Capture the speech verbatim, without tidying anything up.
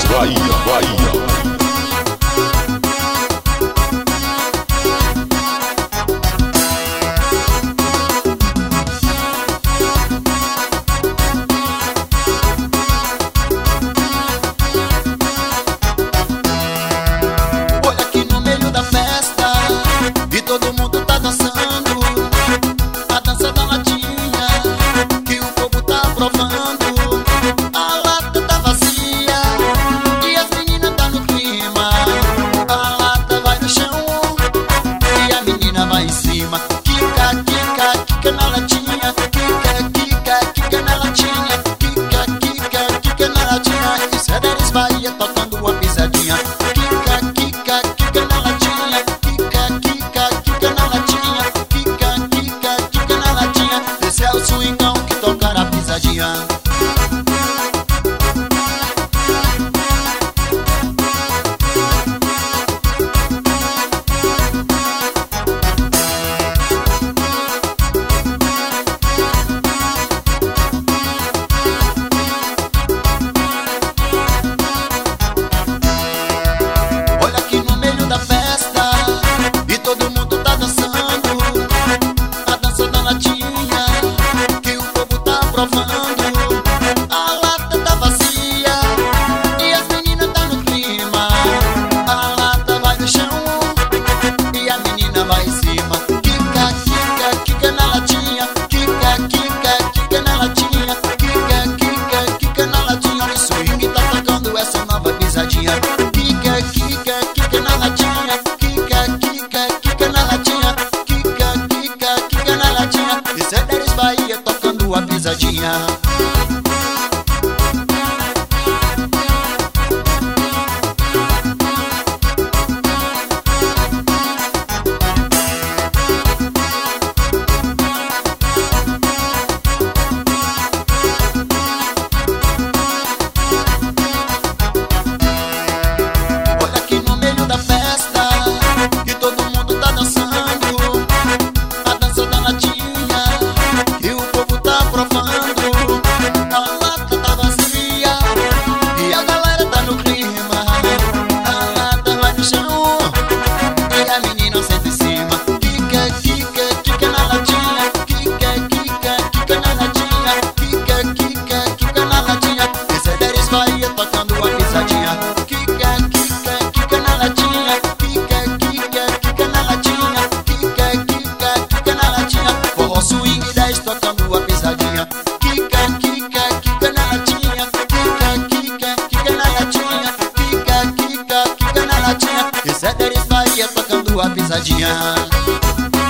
Bahia, Bahia. Olha aqui no meio da festa e todo mundo tá dançando a dança da latinha que o povo tá provando. A lata tá vazia e as meninas tá no clima. A lata vai no chão e a menina vai em cima. Kika, kika, kika na latinha. Kika, kika, kika na latinha. Kika, kika, kika na latinha. Isso é Deres Bahia tocando uma pisadinha. Kika, kika, kika na latinha. Kika, kika, kika na latinha. Kika, kika, kika na latinha. Esse é o swingão que toca na pisadinha. Olha aqui no meio da festa e todo mundo tá dançando a dança da latinha que o povo tá provando. A lata tá vazia e as meninas tá no clima. A lata vai no chão e a menina vai em cima. Kika, kika, kika na latinha. Kika, kika, kika na latinha. Kika, kika, kika na latinha. O swing tá tocando essa nova pisadinha. Kika, kika, kika na latinha. Kika, kika, kika na latinha. Kika, kika, kika na latinha. Esse é Deres Bahia tocando a pisadinha. Olha aqui no meio da festa e todo mundo tá dançando a dança da latinha que o povo tá provando. A lata tá vazia e a galera tá no clima. A lata vai no chão e a menina senta em cima. Kika, kika, kika na latinha. Kika, kika, kika na latinha. Kika, kika, kika na latinha. Esse é Deres Bahia tocando a pisadinha. Kika, kika, kika na latinha. Kika, kika, kika na latinha. Kika, kika, kika na latinha. Forró swing dez tocando a pisadinha. Kika, kika, kika na latinha. Kika, kika, kika na latinha. Kika, kika, kika na latinha. Esse é Deres Bahia tocando a pisadinha.